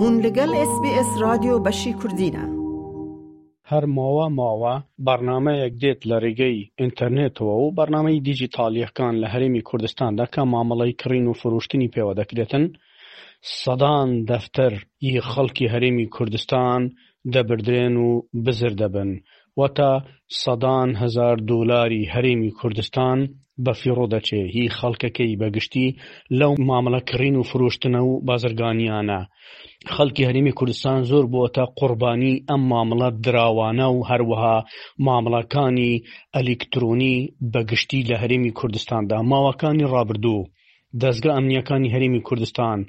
هون لگل SBS رادیو بشی کردینه. هر ماوا برنامه یک دیت لرگی اینترنت و برنامه دیجیتالی کان لهرمی کردستان دا که معامله کرین و فروشتنی پیوده کردن صدان دفتر ای خلقی هرمی کردستان دبردرین و بزردبن و تا صدان $1,000 هرمی کردستان بفیروده چه هی خلقه کی بگشتی لو معامله کرین و فروشتن و بازرگانیانه خەڵکی هەرێمی کوردستان زۆر بووەتە قوربانی ئەم معاملە دراوانە و هەروەها معاملەکانی ئەلکترۆنی بەگشتی لە هەرێمی کوردستاندا. ماوەکانی ڕابردوو دەستگا ئەمنیەکانی هەرێمی کوردستان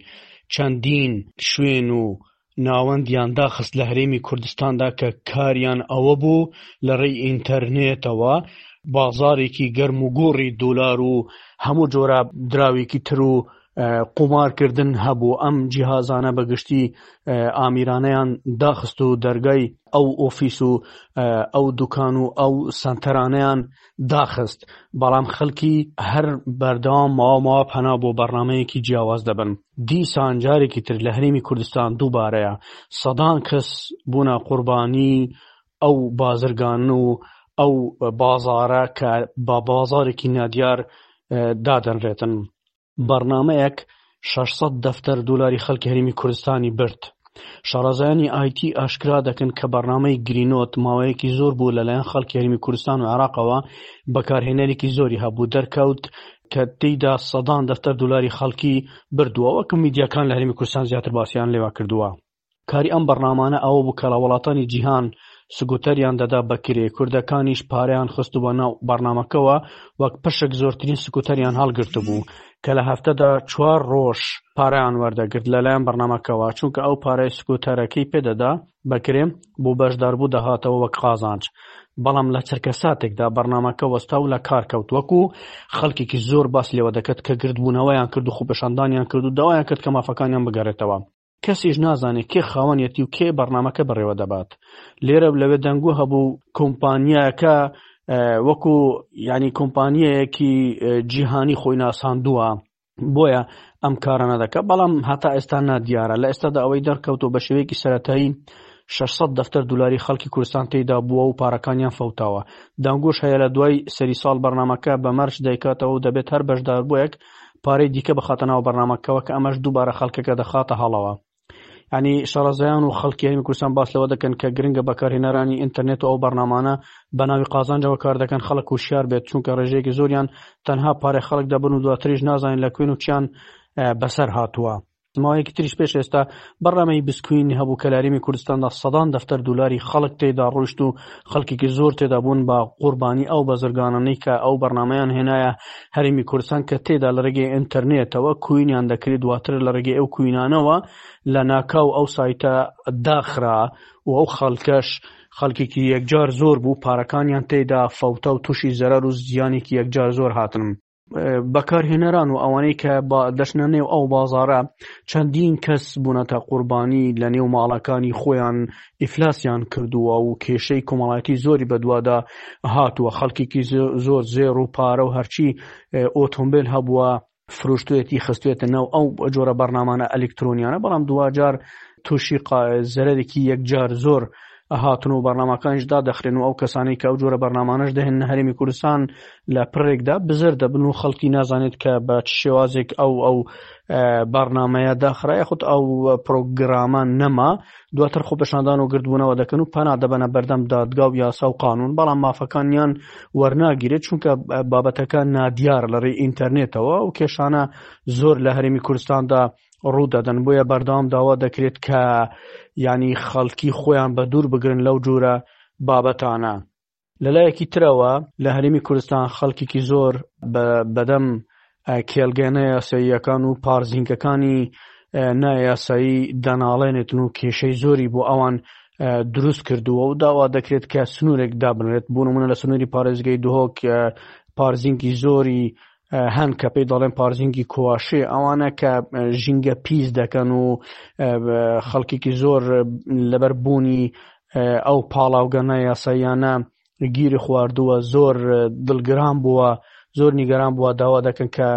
چەندین شوێن و ناوەندیان داخست لە هەرێمی کوردستاندا کە کاریان ئەوە بوو لە ڕێی ئینتەرنێتەوە بازارێکی گەرم و گۆڕی دۆلار و هەموو جۆرە دراوێکی تر و قمارکردن هەبوو. ئەم جیهازانە بەگشتی ئامیرانەیان داخست و دەرگای ئەو ئۆفیس و ئەو دوکان و ئەو سنتەرانەیان داخست، بەڵام خەڵکی هەر بەردەوام ماوە پەنا بۆ بەرنامەیەکی جیاواز دەبن. دیسان جارێکی تر لە هەرێمی کوردستان دووبارەیە سەدان کەس بوونە قوربانی ئەو بازرگان و ئەو بازارە کە بە بازارێکی نادیار دادەنرێتن. بەرنامەیەک 600 دەفتەر دۆلاری خەڵکی هەرێمی کوردستانی برد. شارەزایانی ئایتی ئاشکرا دەکەن کە بەرنامەی گرینۆت ماوەیەکی زۆر بوو لەلایەن خەڵکی هەرێمی کوردستان و عێراقەوە بەکارهێنەرێکی زۆری هەبوو دەرکەوت کە تێیدا سەدان دەفتەر دۆلاری خەڵکی بردووە، وەکو میدیاکان لە هەرێمی کوردستان زیاتر باسییان لێوە کردووە. کاری ئەم بەرنامانە ئەوە بوو کە لە وڵاتانی جیهان سکوتەریان دەدا بەکرێ، کوردەکانیش پارەیان خست بۆ ناو بەرنامەکەوە وەک پشک زۆرترین سکوتەریان هەڵگرت بوو کە لە هەفتەدا 4 ڕۆژ پارەیان وەردەگرت لەلایەن بەرنامەکەوە، چونکە ئەو پارەی سکوتەرەکەی پێدەدا بەکرێ بۆ بەشداربوو دەهاتەوە وەک قازانج. بەڵام لە چرکە ساتێکدا بەرنامەکە وەستا و لە کار کەوت، وەکو خەڵکێکی زۆر باس لێوە دەکەت کە گردبوونەوەیان کرد و خوپەشاندانیان کرد و داوایان کرد کە مافەکانیان بگەڕێتەوە. کەسیش نازانێت کێ خاوەنیەتی و کێ بەرنامەکە بڕێوە دەبات. لێرە لەوێ دەنگوو هەبوو کۆمپانیایەکە وەکو ینی کۆمپانیایەکی جیهانی خۆی ناساندووە بۆیە ئەم کارە نەدەکە، بەڵام هەتا ئێستا نادیارە. لە ئێستادا ئەوەی دەرکەوتەوە بە شێوەیەکی سەرەتایی 600 دەفتەر دۆلاری خەڵکی کوردستان تێیدا بووە و پارەکانیان فەوتاوە. دەنگوش هەیە لە دوای سەری ساڵ بەرنامەکە بە مەرج دەیکاتەوە و دەبێت هەر بەشدار بۆیەک پارەی دیکە بخاتە ناو بەرنامەکەەوە کە ئەمەش دووبارە خەڵکەکە دەخاتە هەڵەوە. ینی شارەزایان و خەڵکی هەرێمی کوردستان باس لەوە دەکەن کە گرنگە بەکارهێنەرانی ئینتەرنێت و ئەو بەرنامانە بە ناوی قازانجەوە کار دەکەن خەڵک وشیار بێت، چونکە ڕێژەیەکی زۆریان تەنها پارەی خەڵک دەبن و دواتریش نازانین لە کوێن و چیان بەسەر هاتووە. ماوەیەکی تریش پێش ئێستا بەرنامەی بسکوینی هەبوو کە لە هەرێمی کوردستاندا سەدان دەفتەر دۆلاری خەڵک تێدا ڕۆیشت و خەڵکێکی زۆر تێدا بوون بە قوربانی ئەو بەزرگانانەی کە ئەو بەرنامەیان هێنایە هەرێمی کوردستان کە تێدا لە ڕێگەی ئینتەرنێتەوە کوینیان دەکرێت، دواتر لە ڕێگەی ئەو کوینانەوە لە ناکاو ئەو سایتە داخرا و ئەو خەڵکەش خەڵکێکی یەکجار زۆر بوو، پارەکانیان تێدا فەوتە و تووشی زەرەر و زیانێکی یەکجار زۆر هاتن. بەکارهێنەران و ئەوانەی کە دەچنە نێو ئەو بازارە چەندین کەس بوونەتە قوربانی لە نێو ماڵەکانی خۆیان ئیفلاسیان کردووە و کێشەی کۆمەڵایەتی زۆری بەدوادا هاتووە. خەڵکێکی زۆر زێر و پارە و هەرچی ئۆتۆمبیل هەبووە فرۆشتوێتی خستوێتە ناو ئەو جۆرە بەرنامانە ئەلکترۆنیانە، بەڵام دوواجار تووشی زەرەرێکی یەکجار زۆر هاتن و بەرنامەکانیش دادەخرێن و ئەو کەسانی کە ئەو جۆرە بەرنامانەش دەهێن هەرێمی کوردستان لە پڕێکدا بزر دەبن و خەڵکی نازانێت کە بە چ شێوازێک ئەو بەرنامەیە داخرا یاخود ئەو پرۆگرامان نەما، دواتر خۆپەشاندان و گردبوونەوە دەکەن و پەنا دەبەنە بەردەم دادگا و یاسا و قانون، بەڵام مافەکانیان وەرناگیرێت چونکە بابەتەکە نادیار لە ڕێی ئینتەرنێتەوە و کێشانە زۆر لە هەرێمی کوردستاندا ڕوودەدەن. بۆیە بەردەوام داوا دەکرێت کە ینی خەڵکی خۆیان بە دوور بگرن لەو جۆرە بابەتانە. لەلایەکی ترەوە لە هەرێمی کوردستان خەڵکێکی زۆر بەدەم کێڵگەی نایاساییەکان و پارزینکەکانی نایاسایی دەناڵێنێتن و کێشەی زۆری بۆ ئەوان دروست کردووە و داوا دەکرێت کە سنوورێک دابنرێت. بۆ نمونە لە سنووری پارێزگای دهۆک پارزینکی زۆری هەن کە پێی دەڵێن پارزینکی کۆواشێ، ئەوانە کە ژینگە پیس دەکەن و خەڵکێکی زۆر لەبەر بوونی ئەو پاڵاوگە نایاساییانە گیری خواردووە، زۆر دڵگران بووە، زۆر نیگەران بووە، داوا دەکەن کە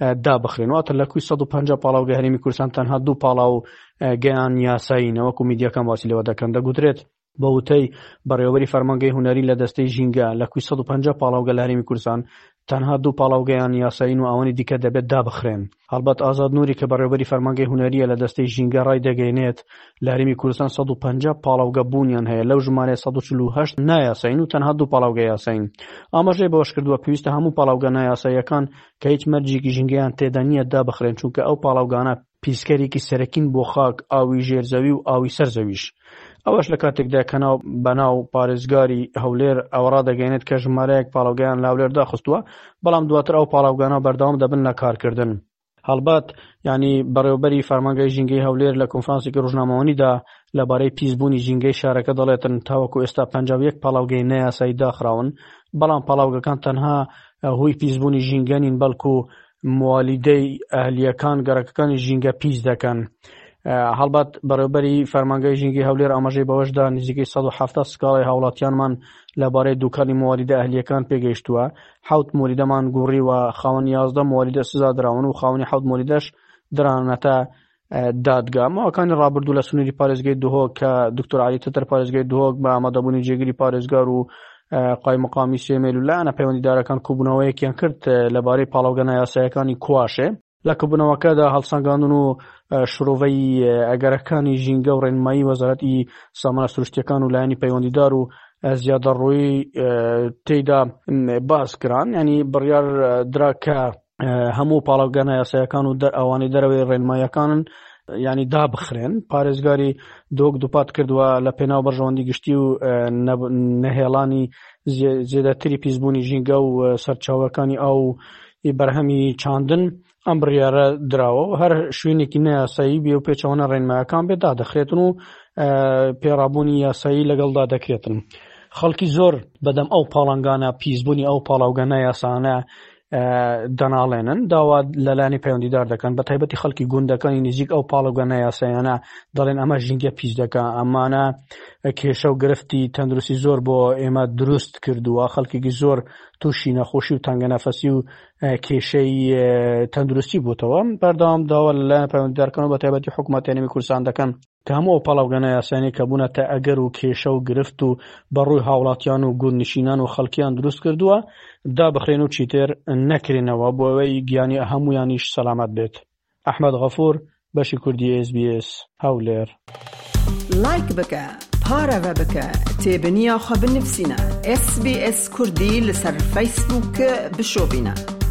دابخرێن واتە لە کوی 150 پاڵاوگە هەرێمی کوردستان تەنها 2 پاڵاو گەیان یاسایینەوە وەکو میدیاکان باسی لەوە دەکەن دەگوترێت بە وتەی بەڕێوەبەری فەرمانگەی هونەری لە دەستەی ژینگە لە کوی 150 پاڵاوگە لە هەرێمی کوردستان تەنها 2 پاڵاوگەیان یاسایین و ئەوەی دیکە دەبێت دابخرێن. هەڵبەت ئازاد نووری کە بەڕێوەبەری فەرمانگەی هونەریە لە دەستەی ژینگە ڕای دەگەێنێت لە هەرێمی کوردستان 150 پاڵاوگە بوونیان هەیە لەو ژمارە 148 نایاسایین و تەنها 2 پاڵاوگە یاسایین. ئاماژەی بەوەش کردووە پێویستە هەموو پاڵاوگە نایاساییەکان کە هیچ مەرجێکی ژینگەیان تێدا نییە دابخرێن چونکە ئەو پاڵاوگانە پیسکەرێکی سەرەکین بۆ خاک ئاوی ژێرزەوی و ئاوی سەرزەویش. ئەوەش لە کاتێکدا کە بەناو پارێزگاری هەولێر ئەوە ڕادەگەێنێت کە ژمارەیەک پاڵاوگەیان لە هەولێر داخستووە بەڵام دواتر ئەو پاڵاوگانە بەردەوام دەبن لە کارکردن. هەڵبەت ینی بەڕێوەبەری فەرمانگەی ژینگەی هەولێر لە کۆنفرانسێکی ڕۆژنامەوەنیدا لەبارەی پیسبوونی ژینگەی شارەکە دەڵێتن تاوەکو ئێستا 51 پاڵاوگەی نایاسایی داخراون بەڵام پاڵاوگەکان تەنها هۆی پیسبوونی ژینگە نین بەڵکو موالیدەی ئەهلیەکان گەڕەکەەکانی ژینگە پیس دەکەن. هەڵبەت بەڕێوەبەری فەرمانگەی ژینگەی هەولێر ئاماژەی بەوەشدا نزیکەی 170 سکاڵی هاوڵاتیانمان لەبارەی دووکانی موالیدە ئەهلیەکان پێگەیشتووە. 7 موالیدەمان گوڕیوە خاوەن 11 موالیدە سزا دراون و خاوەنی 7 موالیدەش درانەتە دادگا. ماوەکانی ڕابردوو لە سنووری پارێزگای دوهۆک کە دکتۆر عەلی تەتەر پارێزگای دوهۆک بە ئامادەبوونی جێگیری پارێزگار و قایمەقامی سێمێل و لایەنە پەیوەندیدارەکان کوبوونەوەیەکیان کرد لەبارەی پاڵاوگە نایاساییەکانی کواشێ. لە کوبوونەوەکەدا هەڵسەنگاندن و شرۆڤەی ئەگەرەکانی ژینگە و ڕێنمایی وەزارەتی سامانە سروشتیەکان و لایەنی پەیوەندیدار و زیادەڕۆیی تێیدا باس کران ینی بڕیار درا کە هەموو پاڵاوگە نایاساییەکان و ئەوانەی دەرەوەی ڕێنماییەکانن ینی دابخرێن. پارێزگاری دۆک دووپات کردووە لە پێناو بەرژەوەندی گشتی و نەهێڵانی زیێدەتری پیسبوونی ژینگە و سەرچاوەکانی ئاو بەرهەمی چاندن ئەم بڕیارە دراوە و هەر شوێنێکی نایاسایی بێ و پێچەوانە ڕێنماییەکان بێ دادەخرێتن و پێڕابوونی یاسایی لەگەڵدا دەکرێتن. خەڵکی زۆر بەدەم ئەو پاڵنگانە پیسبوونی ئەو پاڵاوگە نایاسانە دەناڵێنن داوا لەلایەنی پەیوەندیدار دەکەن بە تایبەتی خەڵکی گوندەکانی نزیک ئەو پاڵاوگە نایاسایانە دەڵێن ئەمە ژینگە پیس دەکە ئەمانە کێشە و گرفتی تەندروستی زۆر بۆ ئێمە دروست کردووە خەڵکێکی زۆر تووشی نەخۆشی و تەنگەنەفەسی و کێشەی تەندروستی بووتەوە. بەردەوام داوا لەلایەن پەیوەندیدارکردن و بە تایبەتی حکوومەتی هەرێمی کوردستان دەکەن کە هەموو ئەو پاڵاوگە نایاساییانی کە بوونە تا ئەگەر و کێشە و گرفت و بەڕووی هاوڵاتیان و گوندنشینان و خەڵکیان دروست کردووە دابخرێن و چیتر نەکرێنەوە بۆ ئەوەی گیانی هەمویانیش سەلامەت بێت. ئەحمەد غەفوور بەشی کوردی SBS هەولێر. لایک بکە پارەوە بکە تێبنییا خە بنفسینە SBS کوردی لەسەر فەیسبووک بشۆبینە.